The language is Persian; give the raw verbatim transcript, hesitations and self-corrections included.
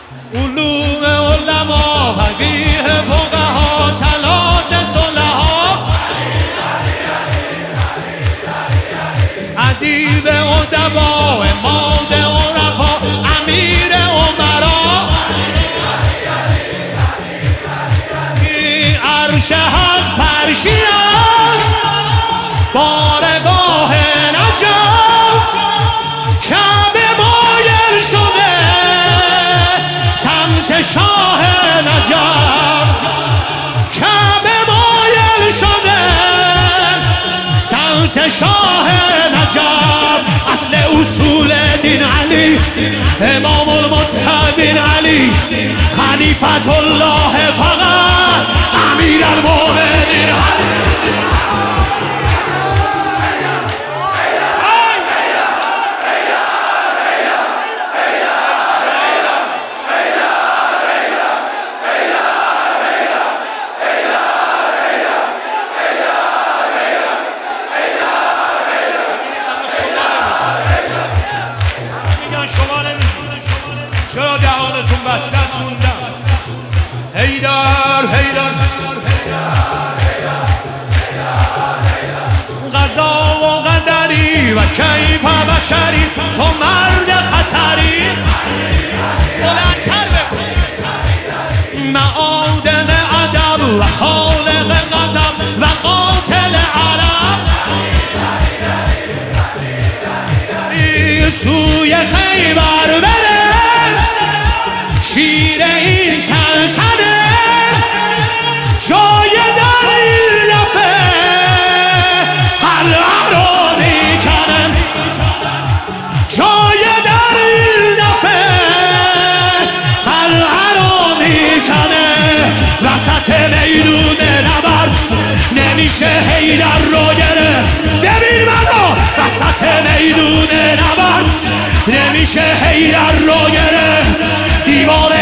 علوم علما فقیه فقها صلات صلحا ادیب ادبا اماد عرفا امیر امرا عرش حق فرشی است بارگاه نجات کعبه مایل شده سمت شاه نجات کعبه مایل شده سمت شاه نجات اصل اصول دین علی امام المتقین علی خلیفت الله فقط امیر المؤمنین علی چرا دهانتون بسته است موندم حیدر حیدر قضا و قدری و کیف بشری تو مرد خطری بلندتر بکن معادن ادب و خالق غضب و قاتل عرب سوی خیبر بره شیر این تلتنه جای در این دفعه قلعه رو میکنه جای در این دفعه قلعه رو میکنه وسط میدون نبرد نمیشه حیدر رو گرفت ببین منو وسط میدون نبرد نمیشه حیدر رو گرفت دیوار